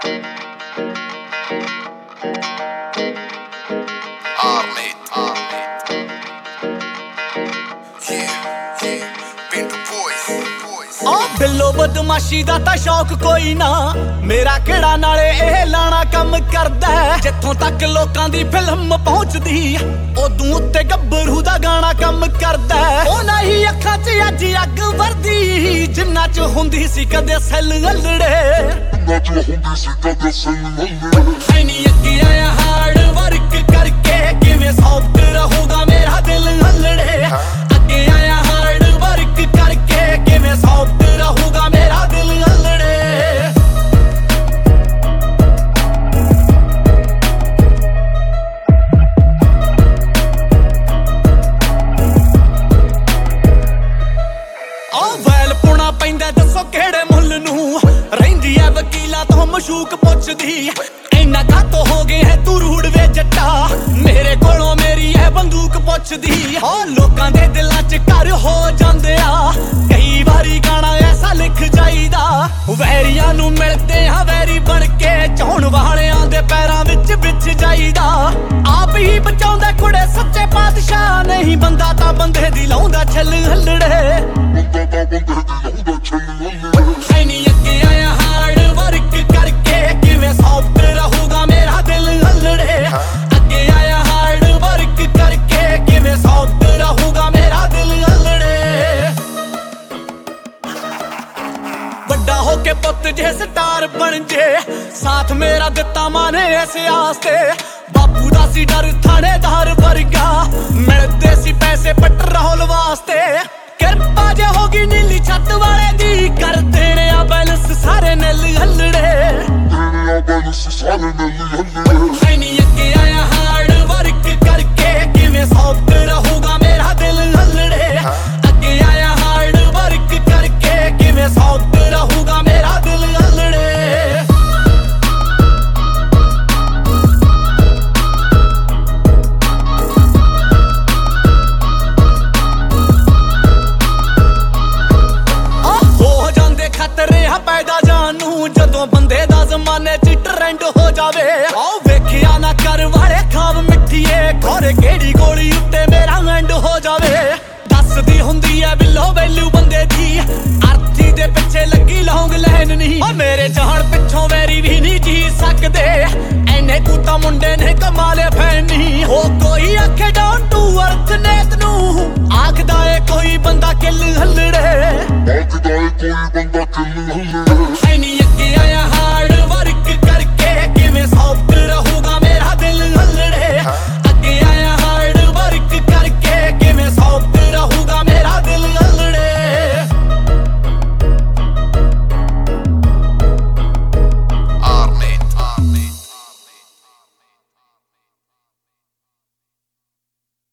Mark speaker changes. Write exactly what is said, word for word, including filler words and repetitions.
Speaker 1: Arnit, Arnit. Yeah, yeah. Pinto boys, boys.
Speaker 2: ਆ ਬਿੱਲੋ ਬਦਮਾਸ਼ੀ ਦਾ ਤਾਂ ਸ਼ੌਕ ਕੋਈ ਨਾ, ਮੇਰਾ ਕਿਹੜਾ ਨਾਲੇ ਇਹ ਲਾਣਾ ਕੰਮ ਕਰਦਾ। ਜਿੱਥੋਂ ਤੱਕ ਲੋਕਾਂ ਦੀ ਫਿਲਮ ਪਹੁੰਚਦੀ, ਉਦੋਂ ਉੱਤੇ ਗੱਭਰੂ ਦਾ ਗਾਣਾ ਕੰਮ ਕਰਦਾ। ਉਹ ਨਹੀਂ ਅੱਖਾਂ 'ਚ ਅੱਜ ਅੱਗ ਵਰਦੀ, ਜਿੰਨਾ 'ਚ ਹੁੰਦੀ ਸੀ ਕਦੇ ਸੈੱਲ ਹੱਲੜੇ। ਐਨੀ ਅੱਗੇ ਆਇਆ ਹਾਰਡ ਵਰਕ ਕਰਕੇ, ਕਿਵੇਂ ਸੌਫਟ ਰਹੂਗਾ ਮੇਰਾ ਦਿਲ ਹੱਲੜੇ। ਅੱਗੇ ਆਇਆ ਹਾਰਡ ਵਰਕ ਕਰਕੇ, ਕਿਵੇਂ ਸੌਫਟ ਰਹੂਗਾ ਮੇਰਾ ਦਿਲ ਹੱਲੜੇ। ਆ ਵੈਲ ਪੁਣਾ ਪੈਂਦਾ ਦੱਸੋ ਕਿਹੜੇ ਮੁੱਲ ਨੂੰ, ਰਹਿੰਦੀ ਐ ਵਕੀਲਾਂ ਤੋਂ ਮਸ਼ੂਕ ਪੁੱਛਦੀ। ਇੰਨਾ ਕਾਤੋਂ ਹੋ ਗਏ ਹੈ ਤੂੰ ਰੂੜ ਵੇ ਜੱਟਾ, ਮੇਰੇ ਕੋਲੋਂ ਮੇਰੀ ਐ ਬੰਦੂਕ ਪੁੱਛਦੀ। ਹੋ ਲੋਕਾਂ ਦੇ ਦਿਲਾਂ 'ਚ ਘਰ ਹੋ ਜਾਂਦੇ ਆ, ਕਈ ਵਾਰੀ ਗਾਣਾ ਐਸਾ ਲਿਖ ਜਾਈਦਾ। ਵੈਰੀਆਂ ਨੂੰ ਮਿਲਦੇ ਹਾਂ ਵੈਰੀ ਬਣ ਕੇ, ਚਾਹੁਣ ਵਾਲਿਆਂ ਦੇ ਪੈਰਾਂ ਵਿੱਚ ਵਿੱਚ ਜਾਈਦਾ। ਆਪ ਹੀ ਬਚਾਉਂਦਾ ਕੁੜੇ ਸੱਚੇ ਪਾਤਸ਼ਾਹ, ਨਹੀਂ ਬੰਦਾ ਤਾਂ ਬੰਦੇ ਦੀ ਲਾਉਂਦਾ ਛੱਲ ਹੱਲੜੇ। ਐਨੀ ਅੱਗੇ ਆਇਆ ਹਾਰਡ ਵਰਕ ਕਰਕੇ, ਕਿਵੇਂ ਸੌਫਟ ਰਹੂਗਾ ਮੇਰਾ ਦਿਲ ਹੱਲੜੇ। ਅੱਗੇ ਆਇਆ ਹਾਰਡ ਵਰਕ ਕਰਕੇ, ਕਿਵੇਂ ਸੌਫਟ ਰਹੂਗਾ ਮੇਰਾ ਦਿਲ ਹੱਲੜੇ। ਵੱਡਾ ਹੋ ਕੇ ਪੁੱਤ ਜੇ ਸਟਾਰ ਬਣ ਜੇ, ਸਾਥ ਮੇਰਾ ਦਿੱਤਾ ਮਾਂ ਨੇ ਇਸ ਆਸ ਤੇ। ਬਾਪੂ ਦਾ ਸੀ ਡਰ ਥਾਣੇਦਾਰ ਵਰਗਾ, ਮਿਲਦੇ ਸੀ ਪੈਸੇ ਪੈਟਰੋਲ ਵਾਸਤੇ। ਕਿਰਪਾ ਜੇ ਹੋ ਗਈ ਨੀਲੀ ਛੱਤ ਵਾਲੇ ਦੀ, ਕਰ ਦੇਣੇ ਆ ਬੈਲੈਂਸ ਸਾਰੇ ਨਿਲ ਹੱਲੜੇ। ਐਨੀ ਅੱਗੇ ਆਇਆ ਹਾਰਡ ਵਰਕ ਕਰਕੇ, ਕਿਵੇਂ ਸੌਫਟ ਰਹੂਗਾ ਮੇਰਾ ਦਿਲ ਹੱਲੜੇ। ਅੱਗੇ ਆਇਆ ਹਾਰਡ ਵਰਕ ਕਰਕੇ, ਕਿਵੇਂ ਸੌਫਟ ਰਹੂਗਾ ਮੇਰਾ ਦਿਲ ਹੱਲੜੇ। ਖਤਰੇ ਆ ਪੈਦਾ ਜਾਣ ਨੂੰ, ਜਦੋਂ ਬੰਦੇ ਦਾ ਜ਼ਮਾਨੇ 'ਚ ਟ੍ਰੈਂਡ ਹੋ ਜਾਵੇ। ਆਓ ਵੇਖਿਆ ਨਾ ਕਰ ਵਾਲੇ ਖਾਬ ਮਿੱਠੀਏ, ਖੋਰੇ ਕਿਹੜੀ ਗੋਲੀ ਉੱਤੇ ਮੇਰਾ ਐਂਡ ਹੋ ਜਾਵੇ। ਦੱਸਦੀ ਹੁੰਦੀ ਐ ਬਿੱਲੋ ਵੈਲਿਊ ਬੰਦੇ ਦੀ, ਅਰਥੀ ਦੇ ਪਿੱਛੇ ਲੱਗੀ ਲੌਂਗ ਲੈਨ ਨਹੀਂ। ਓ ਮੇਰੇ ਜਾਣ ਪਿੱਛੋਂ ਵੈਰੀ ਵੀ ਨਹੀਂ ਜੀ ਸਕਦੇ, ਐਨੇ ਕੁ ਤਾਂ ਮੁੰਡੇ ਨੇ ਕਮਾਲੇ ਫੈਨ ਨਹੀਂ। ਹੋ ਕੋਈ ਆਖੇ ਡਾਊਨ ਟੂ ਅਰਥ ਨੇਤ ਨੂੰ, ਆਖਦਾ ਏ ਕੋਈ ਬੰਦਾ ਕਿੱਲ ਹੱਲੜੇ।